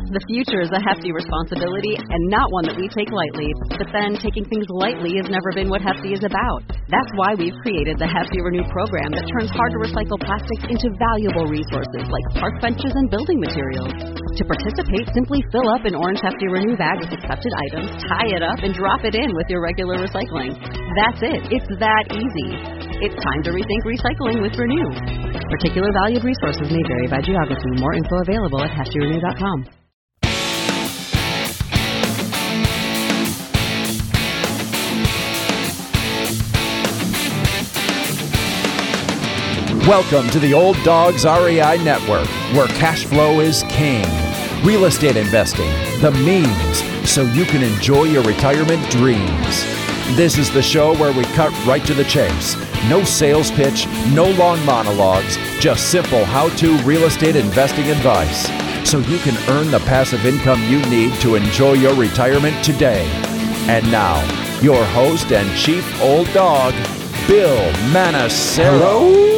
The future is a hefty responsibility and not one that we take lightly. But then taking things lightly has never been what Hefty is about. That's why we've created the Hefty Renew program that turns hard-to-recycle plastics into valuable resources like park benches and building materials. To participate, simply fill up an orange Hefty Renew bag with accepted items, tie it up, and drop it in with your regular recycling. That's it. It's that easy. It's time to rethink recycling with Renew. Particular valued resources may vary by geography. More info available at heftyrenew.com. Welcome to the Old Dogs REI Network, where cash flow is king. Real estate investing, the means, so you can enjoy your retirement dreams. This is the show where we cut right to the chase. No sales pitch, no long monologues, just simple how-to real estate investing advice, so you can earn the passive income you need to enjoy your retirement today. And now, your host and chief old dog, Bill Manassero.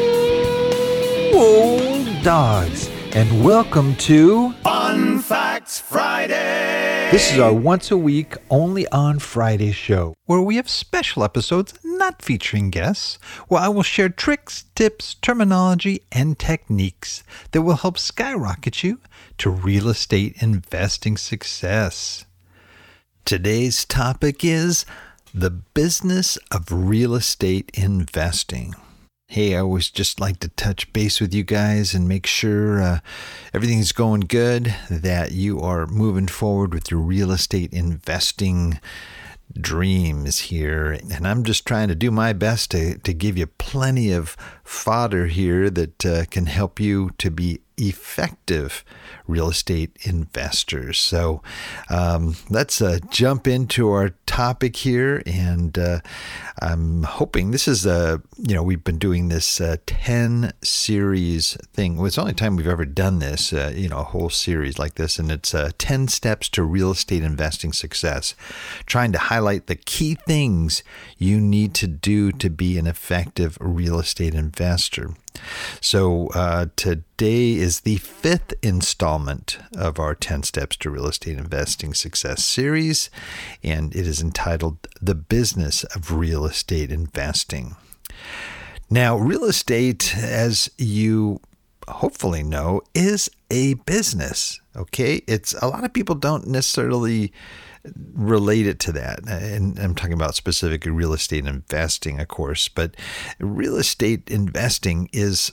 Old dogs, and welcome to Fun Facts Friday. This is our once a week, only on Friday show, where we have special episodes not featuring guests, where I will share tricks, tips, terminology, and techniques that will help skyrocket you to real estate investing success. Today's topic is the business of real estate investing. Hey, I always just like to touch base with you guys and make sure everything's going good, that you are moving forward with your real estate investing dreams here. And I'm just trying to do my best to give you plenty of fodder here that can help you to be effective real estate investors. So let's jump into our topic here, and I'm hoping this is we've been doing this 10 series thing. Well, it's the only time we've ever done this, a whole series like this, and it's 10 steps to real estate investing success, trying to highlight the key things you need to do to be an effective real estate investor. So today is the 5th installment of our 10 Steps to Real Estate Investing Success series, and it is entitled The Business of Real Estate Investing. Now, real estate, as you hopefully know, is a business, okay? It's a lot of people don't necessarily relate it to that. And I'm talking about specifically real estate investing, of course, but real estate investing is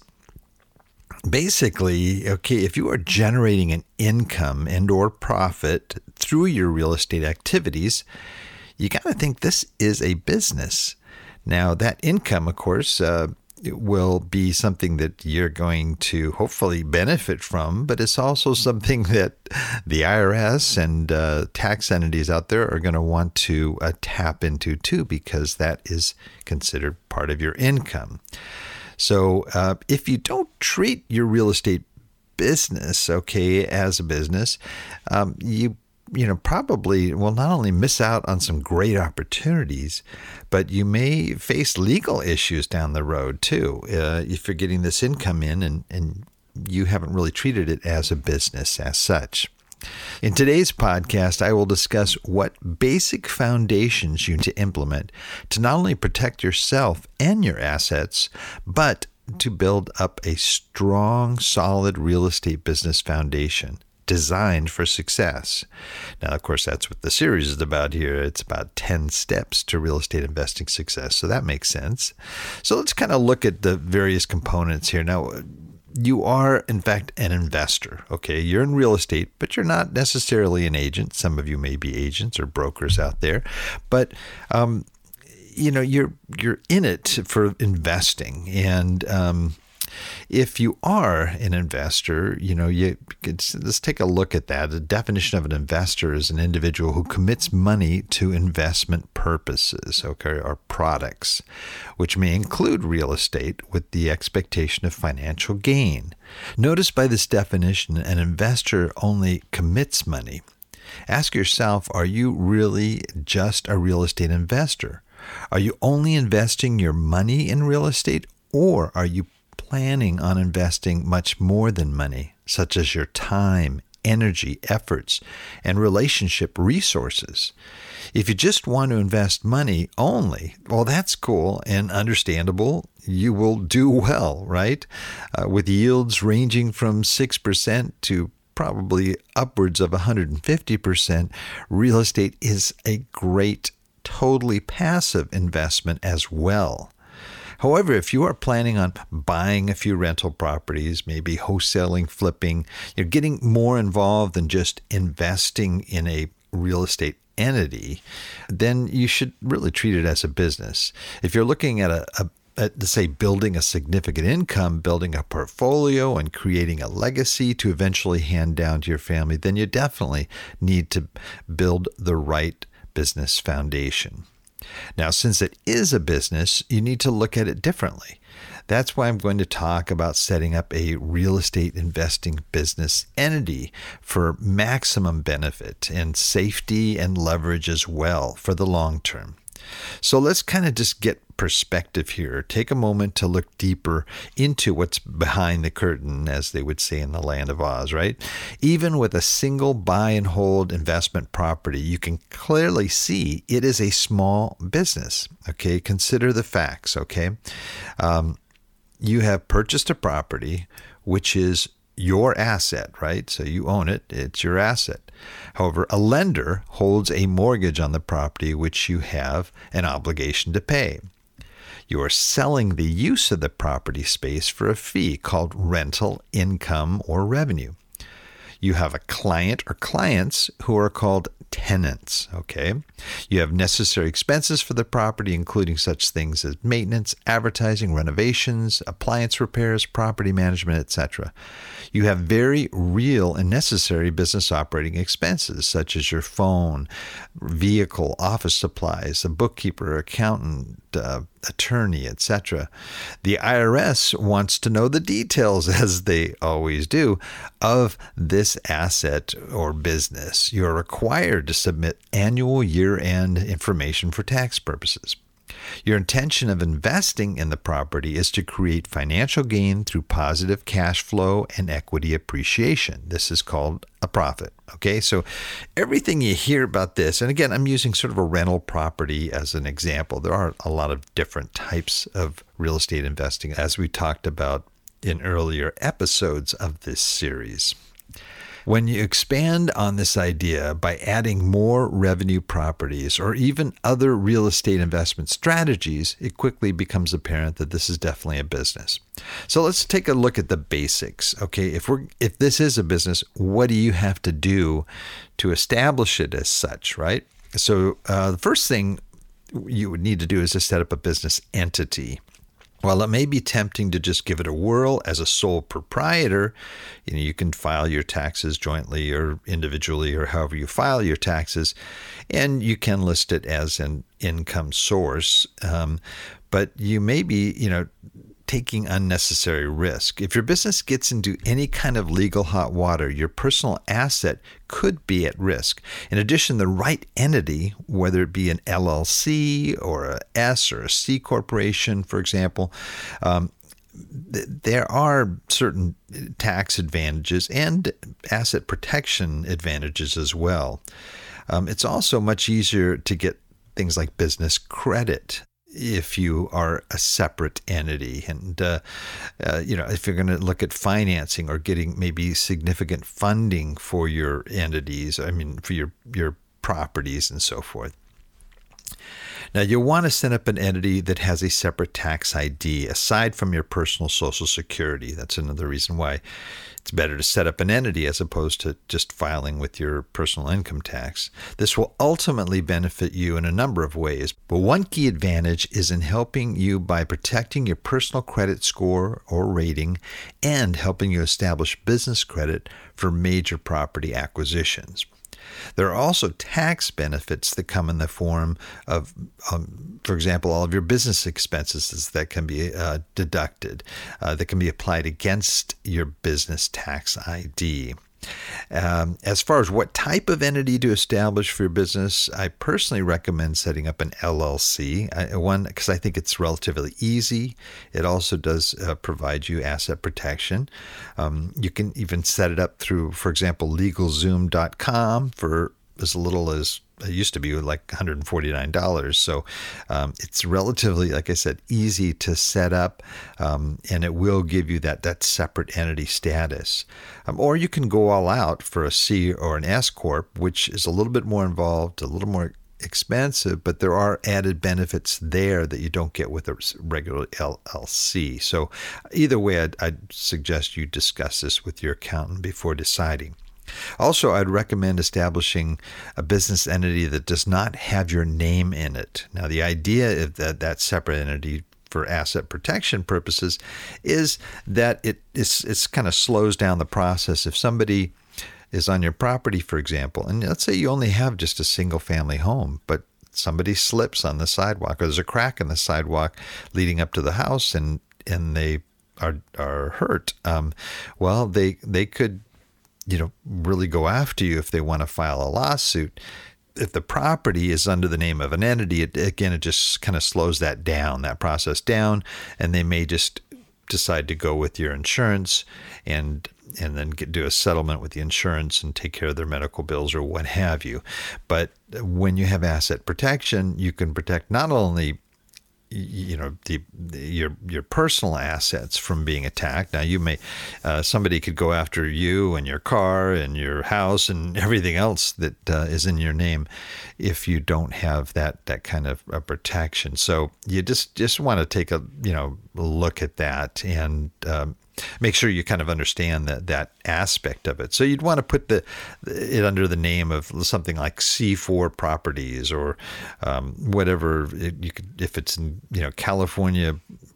basically, okay, if you are generating an income and or profit through your real estate activities, you got to think this is a business. Now, that income, of course, it will be something that you're going to hopefully benefit from, but it's also something that the IRS and tax entities out there are going to want to tap into too, because that is considered part of your income. So if you don't treat your real estate business, okay, as a business, you probably will not only miss out on some great opportunities, but you may face legal issues down the road too, if you're getting this income in and you haven't really treated it as a business as such. In today's podcast, I will discuss what basic foundations you need to implement to not only protect yourself and your assets, but to build up a strong, solid real estate business foundation designed for success. Now, of course, that's what the series is about here. It's about 10 steps to real estate investing success. So that makes sense. So let's kind of look at the various components here. Now, you are, in fact, an investor, okay? You're in real estate, but you're not necessarily an agent. Some of you may be agents or brokers out there, but you're in it for investing. And if you are an investor, let's take a look at that. The definition of an investor is an individual who commits money to investment purposes, okay, or products, which may include real estate with the expectation of financial gain. Notice by this definition, an investor only commits money. Ask yourself, are you really just a real estate investor? Are you only investing your money in real estate, or are you planning on investing much more than money, such as your time, energy, efforts, and relationship resources. If you just want to invest money only, well, that's cool and understandable. You will do well, right? With yields ranging from 6% to probably upwards of 150%, real estate is a great, totally passive investment as well. However, if you are planning on buying a few rental properties, maybe wholesaling, flipping, you're getting more involved than just investing in a real estate entity, then you should really treat it as a business. If you're looking at say, building a significant income, building a portfolio, and creating a legacy to eventually hand down to your family, then you definitely need to build the right business foundation. Now, since it is a business, you need to look at it differently. That's why I'm going to talk about setting up a real estate investing business entity for maximum benefit and safety and leverage as well for the long term. So let's kind of just get perspective here. Take a moment to look deeper into what's behind the curtain, as they would say in the land of Oz, right? Even with a single buy and hold investment property, you can clearly see it is a small business. Okay, consider the facts. Okay, you have purchased a property, which is your asset, right? So you own it. It's your asset. However, a lender holds a mortgage on the property, which you have an obligation to pay. You are selling the use of the property space for a fee called rental income or revenue. You have a client or clients who are called tenants, okay? You have necessary expenses for the property, including such things as maintenance, advertising, renovations, appliance repairs, property management, etc. You have very real and necessary business operating expenses, such as your phone, vehicle, office supplies, a bookkeeper, accountant, attorney, etc. The IRS wants to know the details, as they always do, of this asset or business. You're required to submit annual year-end information for tax purposes. Your intention of investing in the property is to create financial gain through positive cash flow and equity appreciation. This is called a profit. Okay, so everything you hear about this, and again, I'm using sort of a rental property as an example. There are a lot of different types of real estate investing, as we talked about in earlier episodes of this series. When you expand on this idea by adding more revenue properties or even other real estate investment strategies, it quickly becomes apparent that this is definitely a business. So let's take a look at the basics. Okay, if this is a business, what do you have to do to establish it as such, right? So the first thing you would need to do is to set up a business entity. While it may be tempting to just give it a whirl as a sole proprietor, you can file your taxes jointly or individually or however you file your taxes, and you can list it as an income source. But you may be, taking unnecessary risk. If your business gets into any kind of legal hot water, your personal asset could be at risk. In addition, the right entity, whether it be an LLC or a S or a C corporation, for example, there are certain tax advantages and asset protection advantages as well. It's also much easier to get things like business credit if you are a separate entity. And, if you're going to look at financing or getting maybe significant funding for your entities, for your properties and so forth. Now, you'll want to set up an entity that has a separate tax ID aside from your personal Social Security. That's another reason why it's better to set up an entity as opposed to just filing with your personal income tax. This will ultimately benefit you in a number of ways, but one key advantage is in helping you by protecting your personal credit score or rating and helping you establish business credit for major property acquisitions. There are also tax benefits that come in the form of, for example, all of your business expenses that can be deducted, that can be applied against your business tax ID. As far as what type of entity to establish for your business, I personally recommend setting up an LLC, because I think it's relatively easy. It also does provide you asset protection. You can even set it up through, for example, LegalZoom.com for as little as it used to be like $149. So it's relatively, like I said, easy to set up, and it will give you that separate entity status. Or you can go all out for a C or an S Corp, which is a little bit more involved, a little more expensive, but there are added benefits there that you don't get with a regular LLC. So either way, I'd suggest you discuss this with your accountant before deciding. Also, I'd recommend establishing a business entity that does not have your name in it. Now, the idea of that separate entity for asset protection purposes is that it's kind of slows down the process. If somebody is on your property, for example, and let's say you only have just a single family home, but somebody slips on the sidewalk, or there's a crack in the sidewalk leading up to the house, and they are hurt, well, they could really go after you if they want to file a lawsuit. If the property is under the name of an entity, it just kind of slows that process down, and they may just decide to go with your insurance and then do a settlement with the insurance and take care of their medical bills or what have you. But when you have asset protection, you can protect not only your personal assets from being attacked. Now, you may somebody could go after you and your car and your house and everything else that is in your name if you don't have that kind of protection. So you just want to take a look at that and make sure you kind of understand that aspect of it. So you'd want to put it under the name of something like C4 Properties or whatever. You could, if it's in California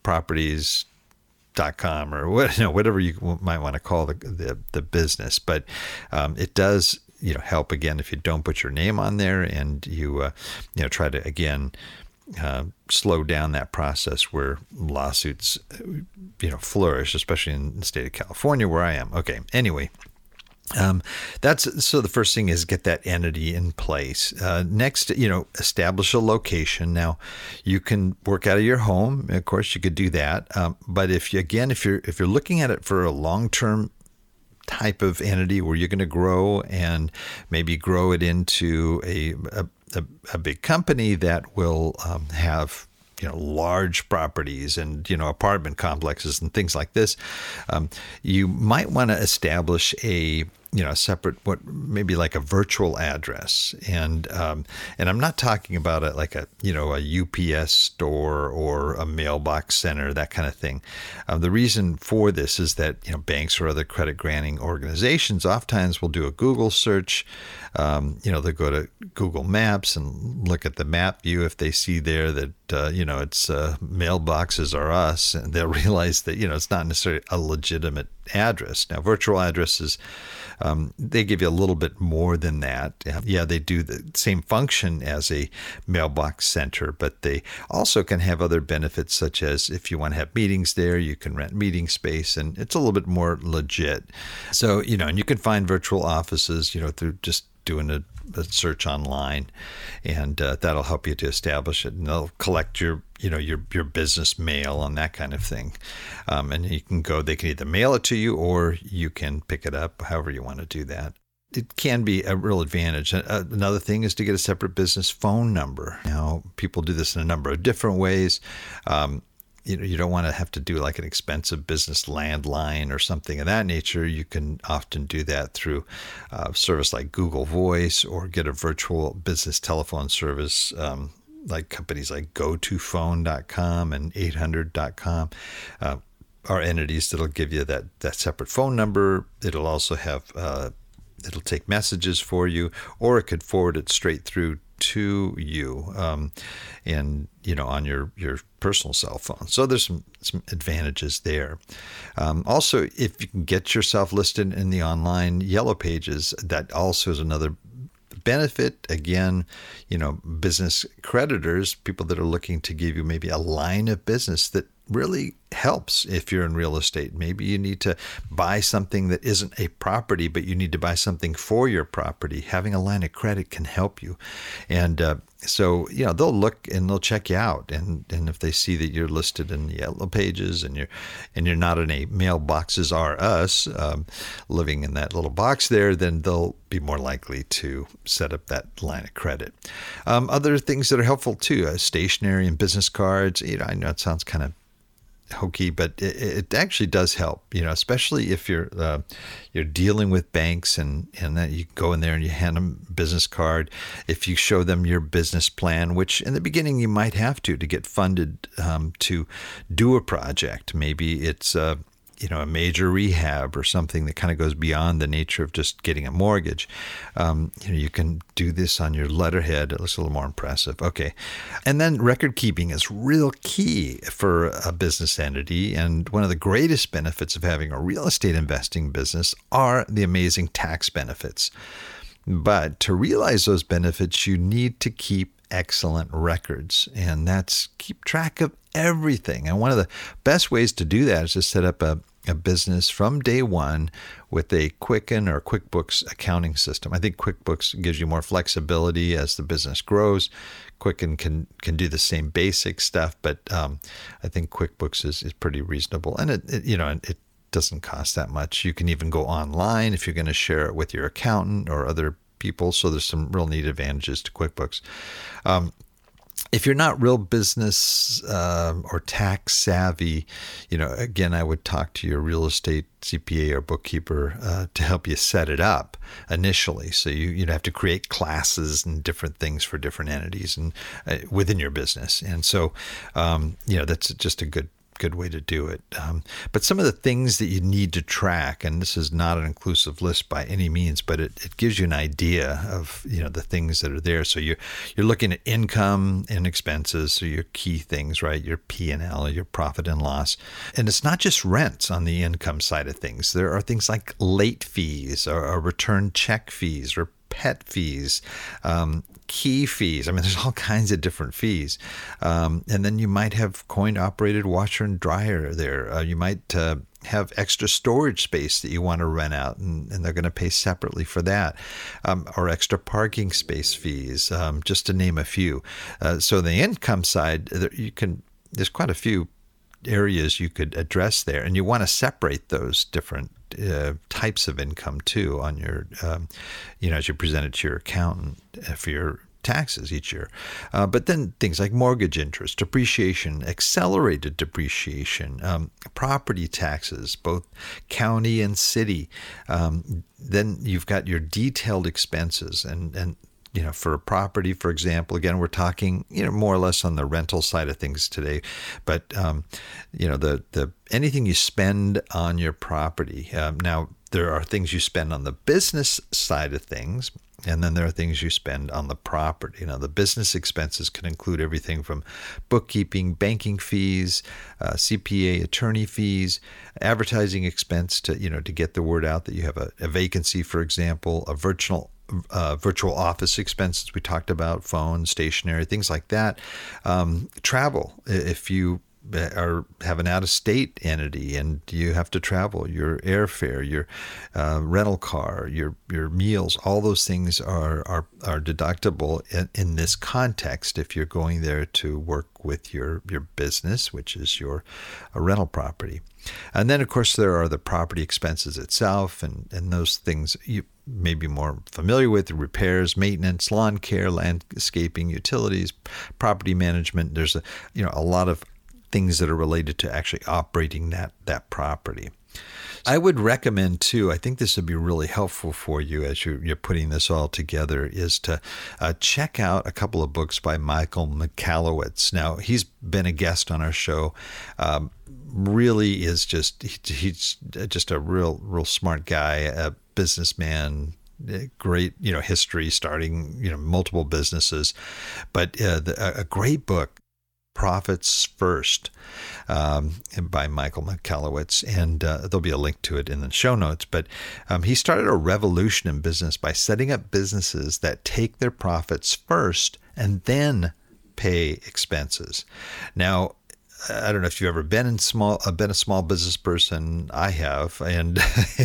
Properties.com or whatever you might want to call the business. But it does help, again, if you don't put your name on there and you try to, again, slow down that process where lawsuits, flourish, especially in the state of California where I am. Okay. Anyway, so the first thing is get that entity in place. Next, establish a location. Now, you can work out of your home. Of course, you could do that. But if you're looking at it for a long-term type of entity where you're going to grow and maybe grow it into a big company that will have large properties and apartment complexes and things like this, you might want to establish a separate, maybe like a virtual address, and I'm not talking about like a UPS store or a mailbox center, that kind of thing. The reason for this is that banks or other credit granting organizations oftentimes will do a Google search. They'll go to Google Maps and look at the map view. If they see there that it's mailboxes are us, and they'll realize that it's not necessarily a legitimate address. Now, virtual addresses, they give you a little bit more than that. Yeah, they do the same function as a mailbox center, but they also can have other benefits, such as if you want to have meetings there, you can rent meeting space, and it's a little bit more legit. So, and you can find virtual offices, through just doing a search online, and that'll help you to establish it. And they'll collect your business mail and that kind of thing. And you can they can either mail it to you or you can pick it up, however you want to do that. It can be a real advantage. Another thing is to get a separate business phone number. Now, people do this in a number of different ways. You don't want to have to do like an expensive business landline or something of that nature. You can often do that through a service like Google Voice, or get a virtual business telephone service like companies like GoToPhone.com and 800.com are entities that'll give you that separate phone number. It'll also have it'll take messages for you, or it could forward it straight through to you, and on your personal cell phone. So there's some advantages there. Also, if you can get yourself listed in the online Yellow Pages, that also is another benefit. Again, business creditors, people that are looking to give you maybe a line of business that really helps if you're in real estate. Maybe you need to buy something that isn't a property, but you need to buy something for your property. Having a line of credit can help you. And so, they'll look and they'll check you out. And if they see that you're listed in the Yellow Pages and you're not in a Mailboxes R Us, living in that little box there, then they'll be more likely to set up that line of credit. Other things that are helpful too, stationery and business cards. I know it sounds kind of hokey, but it actually does help, especially if you're dealing with banks and that you go in there and you hand them a business card. If you show them your business plan, which in the beginning you might have to get funded to do a project. Maybe it's a major rehab or something that kind of goes beyond the nature of just getting a mortgage. You can do this on your letterhead. It looks a little more impressive. Okay. And then record keeping is real key for a business entity. And one of the greatest benefits of having a real estate investing business are the amazing tax benefits. But to realize those benefits, you need to keep excellent records, and that's keep track of everything. And one of the best ways to do that is to set up a business from day one with a Quicken or QuickBooks accounting system. I think QuickBooks gives you more flexibility as the business grows. Quicken can do the same basic stuff, but I think QuickBooks is pretty reasonable, and it doesn't cost that much. You can even go online if you're going to share it with your accountant or other people. So there's some real neat advantages to QuickBooks. If you're not real business or tax savvy, again, I would talk to your real estate CPA or bookkeeper to help you set it up initially. So you'd have to create classes and different things for different entities and within your business. And so, that's just a good way to do it. But some of the things that you need to track, and this is not an inclusive list by any means, but it gives you an idea of, the things that are there. So you're looking at income and expenses. So your key things, right? Your P&L, your profit and loss. And it's not just rents on the income side of things. There are things like late fees or return check fees or pet fees, key fees. I mean, there's all kinds of different fees. And then you might have coin-operated washer and dryer there. You might have extra storage space that you want to rent out, and they're going to pay separately for that, or extra parking space fees, just to name a few. So the income side, there's quite a few areas you could address there, and you want to separate those different types of income too on your, as you present it to your accountant for your taxes each year. But then things like mortgage interest, depreciation, accelerated depreciation, property taxes, both county and city. Then you've got your detailed expenses and for a property, for example, again, we're talking, more or less on the rental side of things today, but, the anything you spend on your property. Now, there are things you spend on the business side of things, and then there are things you spend on the property. The business expenses can include everything from bookkeeping, banking fees, CPA, attorney fees, advertising expense to get the word out that you have a vacancy, for example, a virtual office expenses we talked about, phone, stationery, things like that. Travel, if you have an out-of-state entity and you have to travel, your airfare, your rental car, your meals, all those things are deductible in this context if you're going there to work with your business, which is your rental property. And then, of course, there are the property expenses itself, and those things you may be more familiar with: repairs, maintenance, lawn care, landscaping, utilities, property management. There's a lot of things that are related to actually operating that property. I would recommend too, I think this would be really helpful for you as you're putting this all together, is to check out a couple of books by Michael Michalowicz. Now, he's been a guest on our show. Really is he's just a real smart guy, a businessman, great, history, starting, multiple businesses, but a great book, Profits First, by Michael Michalowicz, and there'll be a link to it in the show notes. But he started a revolution in business by setting up businesses that take their profits first and then pay expenses. Now, I don't know if you've ever been a small business person. I have, and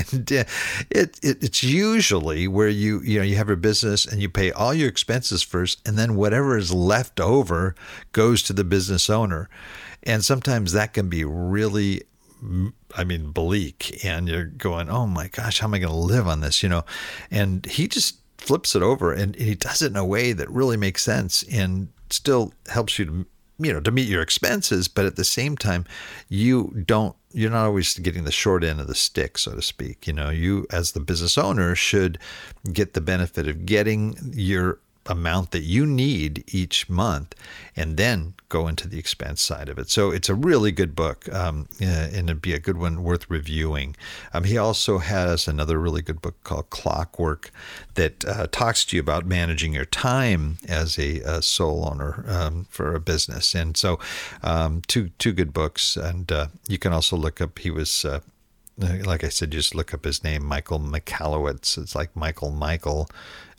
it's usually where you have your business and you pay all your expenses first, and then whatever is left over goes to the business owner. And sometimes that can be really, bleak, and you're going, oh my gosh, how am I going to live on this? And he just flips it over, and he does it in a way that really makes sense and still helps you to meet your expenses, but at the same time, you're not always getting the short end of the stick, so to speak. You as the business owner should get the benefit of getting your amount that you need each month and then go into the expense side of it. So it's a really good book, and it'd be a good one worth reviewing. He also has another really good book called Clockwork that talks to you about managing your time as a sole owner for a business. And so two good books. And you can also look up, he was like I said, just look up his name, Michael Michalowicz. It's like Michael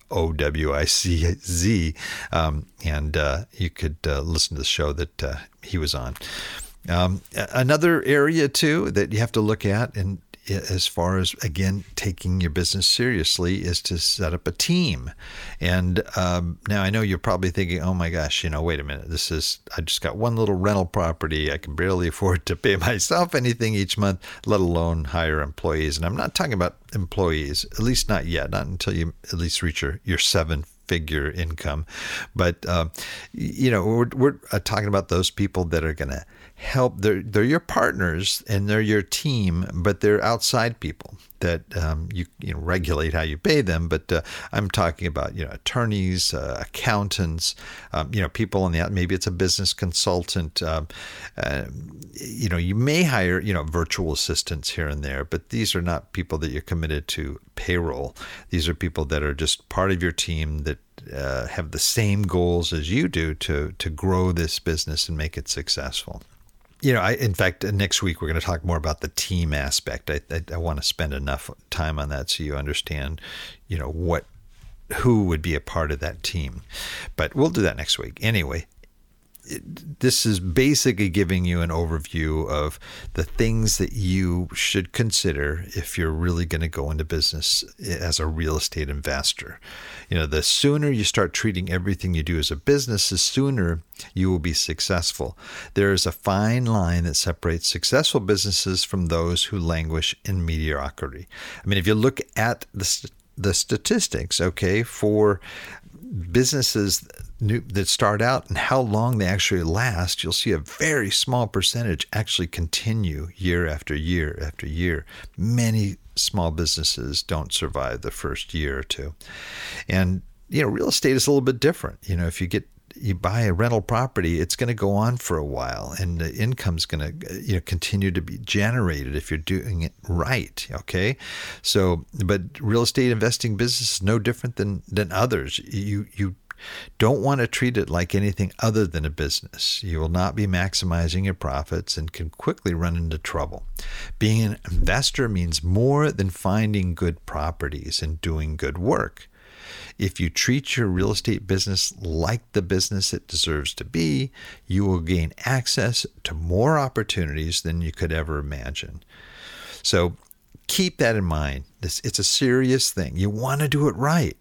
OWICZ, and you could listen to the show that he was on. Another area too that you have to look at, and as far as, again, taking your business seriously, is to set up a team. And now I know you're probably thinking, oh my gosh, wait a minute, I just got one little rental property. I can barely afford to pay myself anything each month, let alone hire employees. And I'm not talking about employees, at least not yet, not until you at least reach your 7-figure income. But, we're talking about those people that are going to help. They're your partners and they're your team, but they're outside people that you regulate how you pay them. But I'm talking about attorneys, accountants, people on the out. Maybe it's a business consultant. You may hire virtual assistants here and there, but these are not people that you're committed to payroll. These are people that are just part of your team that have the same goals as you do to grow this business and make it successful. In fact, next week we're going to talk more about the team aspect. I want to spend enough time on that so you understand, who would be a part of that team. But we'll do that next week. Anyway, this is basically giving you an overview of the things that you should consider if you're really going to go into business as a real estate investor. The sooner you start treating everything you do as a business, the sooner you will be successful. There is a fine line that separates successful businesses from those who languish in mediocrity. If you look at the statistics, for businesses that start out and how long they actually last, you'll see a very small percentage actually continue year after year after year. Many small businesses don't survive the first year or two. And, real estate is a little bit different. If you buy a rental property, it's going to go on for a while, and the income's going to continue to be generated if you're doing it right. Okay, so but real estate investing business is no different than others. You don't want to treat it like anything other than a business. You will not be maximizing your profits and can quickly run into trouble. Being an investor means more than finding good properties and doing good work. If you treat your real estate business like the business it deserves to be, you will gain access to more opportunities than you could ever imagine. So keep that in mind. It's a serious thing. You want to do it right?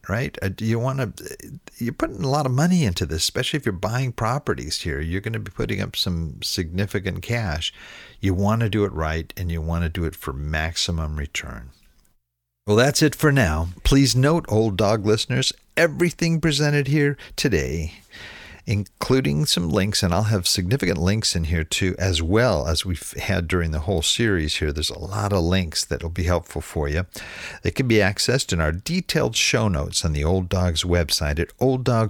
You're putting a lot of money into this, especially if you're buying properties here. You're going to be putting up some significant cash. You want to do it right, and you want to do it for maximum return. Well, that's it for now. Please note, Old Dog listeners, everything presented here today, including some links, and I'll have significant links in here too, as well as we've had during the whole series here. There's a lot of links that will be helpful for you. They can be accessed in our detailed show notes on the Old Dogs website at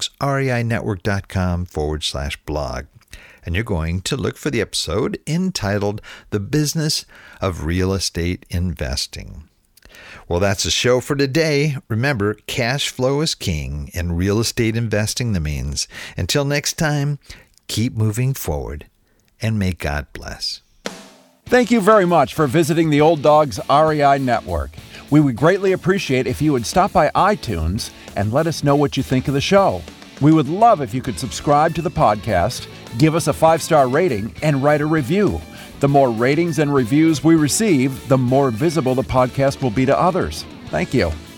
olddogsreinetwork.com/blog. And you're going to look for the episode entitled The Business of Real Estate Investing. Well, that's the show for today. Remember, cash flow is king and real estate investing the means. Until next time, keep moving forward and may God bless. Thank you very much for visiting the Old Dogs REI Network. We would greatly appreciate if you would stop by iTunes and let us know what you think of the show. We would love if you could subscribe to the podcast Give us a 5-star rating and write a review. The more ratings and reviews we receive, the more visible the podcast will be to others. Thank you.